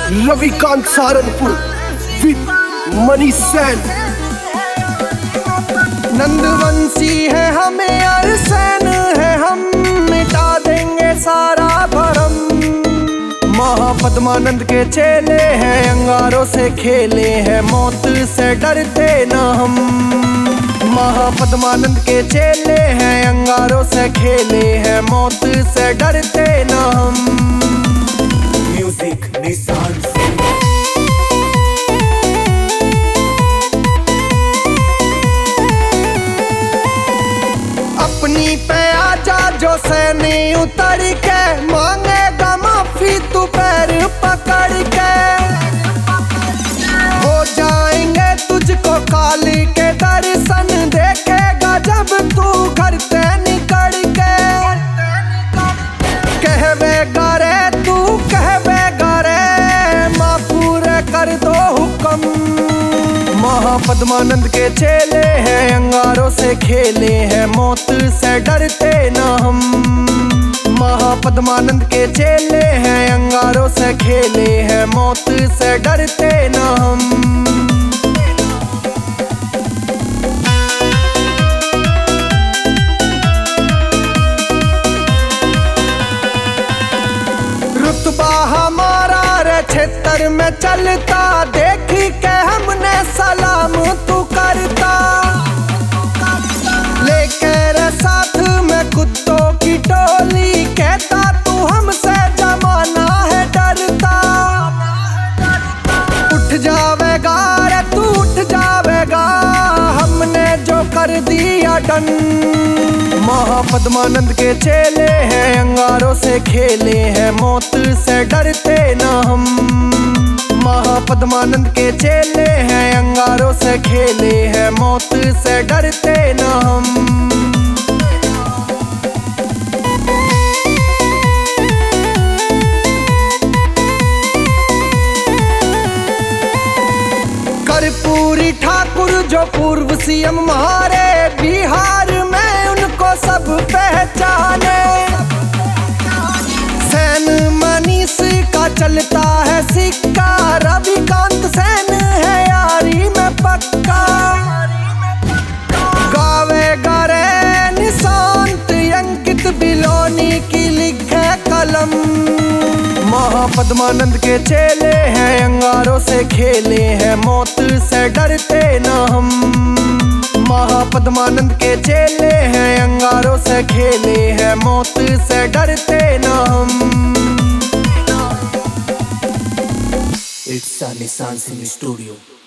Ravikant Saharanpur with Mani Sain. नंदवंशी है हमें अरसैन है हम, मिटा देंगे सारा भरम। महापद्मानंद के चेले हैं, अंगारों से खेले हैं, मौत से डरते न हम। महापद्मानंद के चेले हैं, अंगारों से खेले हैं, मौत से डरते न हम। म्यूजिक निशान से अपनी पे आजा जो सैनी उतर के, मांगेगा माफी तू पैर पकड़ के। हो जाएंगे तुझको काली के दर्शन, देखेगा जब तू घर से निकल के। कहवेगा रे तू कहवेगा रे, माफूर कर दो हुक्म। महापद्मानंद के चेले हैं, अंगारों से खेले हैं, मौत से डरते न हम। महापद्मानंद के चेले हैं, अंगारों से खेले हैं, मौत से डरते न हम। रुतबा हमारा रे क्षेत्र में चलता, देखी के हमने सलाम तू करता। लेकर साथ में कुत्तों की टोली, कहता तू हमसे जमाना है डरता। उठ जावेगा रे तू उठ जावेगा, हमने जो कर दिया डन। महापद्मानंद के चेले हैं, अंगारों से खेले हैं, मौत से डरते न हम। महापद्मानंद के चेले हैं, अंगारों से खेले हैं, मौत से डरते न हम। कर्पूरी ठाकुर जो पूर्व सीएम हमारे, बिहार में उनको सब पहचाने। सैन मनीष का चलता है सिक्का, रविकांत सैन है यारी में पक्का। गावेगा रे निशांत अंकित बिलोनी की लिखे कलम। महापद्मानंद के चेले हैं, अंगारों से खेले हैं, मौत से डरते न हम। महापद्मानंद के चेले हैं, अंगारों से खेले हैं, मौत से डरते न हम। इट्स निशान सिंह स्टूडियो।